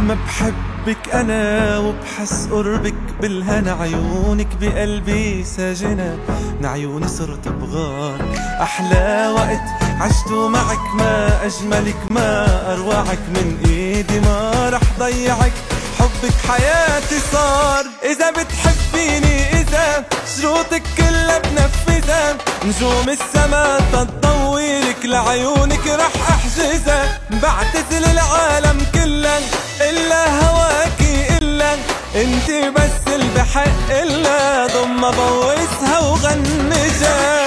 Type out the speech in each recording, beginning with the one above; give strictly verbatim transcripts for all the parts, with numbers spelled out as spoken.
ما بحبك أنا وبحس قربك بالهنا، عيونك بقلبي ساجنة، من عيوني صرت بغار. أحلى وقت عشته معك، ما أجملك ما أروعك، من إيدي ما رح ضيعك، حبك حياتي صار. إذا بتحبيني إذا شروطك كلها بنفذها، نجوم السما تضويلك لعيونك رح أحجزها. بعتزل العالم كله إلا هواكي إلا انتي بس اللي بحق إلا ضم بوسها وغنجها.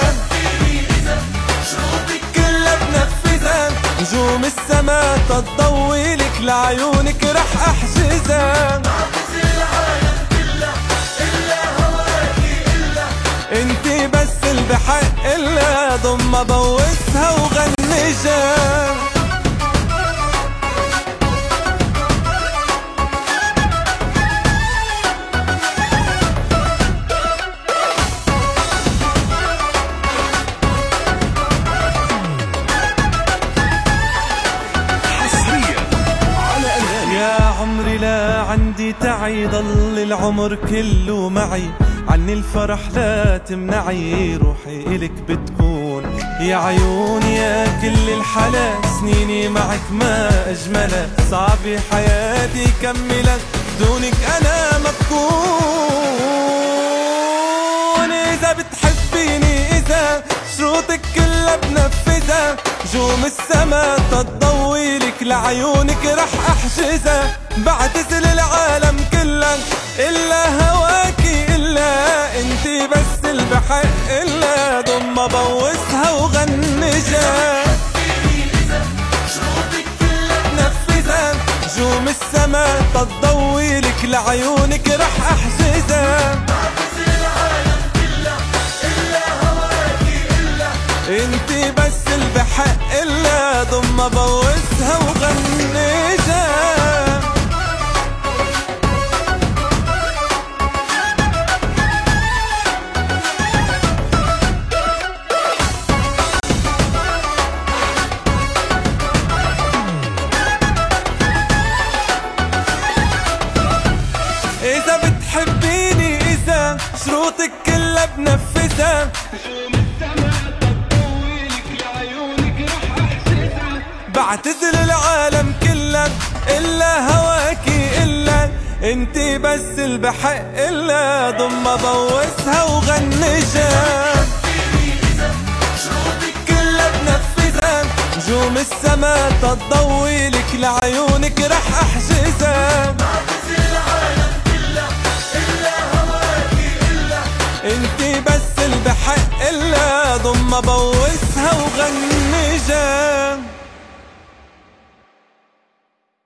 شروطك كلها بنفذها، نجوم السما تضويلك لعيونك رح أحجزها. بعتزل العالم كله إلا هواكي إلا انتي بس اللي بحق إلا ضم بوسها وغنجها. عمري لا عندي تعي، ضل العمر كله معي، عني الفرح لا تمنعي، روحي إلك بتكون يا عيوني يا كل الحلا. سنيني معك ما أجملها، صعب حياتي كملت دونك أنا ما بكون. إذا بتحبيني إذا شروطك كلها بنفذها، نجوم السما تضويلك لعيونك رح أحجزها. بعتزل العالم كله إلا هواكي إلا انتي بس اللي بحق إلا ضم بوسها وغنجها. شروطك كلها بنفذها، نجوم السما تضويلك لعيونك رح أحجزها. بعتزل العالم كله إلا هواكي إلا انتي بس اللي بحق إلا ضم بوسها وغنجها. إذا بتحبيني إذا شروطك كلها بنفذها، نجوم السما تضويلك لعيونك رح أحجزها. بعتزل العالم كله إلا هواكي إلا انتي بس اللي بحق إلا ضم بوسها وغنجها. شروطك كلها بنفذها، نجوم السما تضويلك لعيونك رح أحجزها. انتي بس اللي بحق إلا ضم بوسها وغنجها.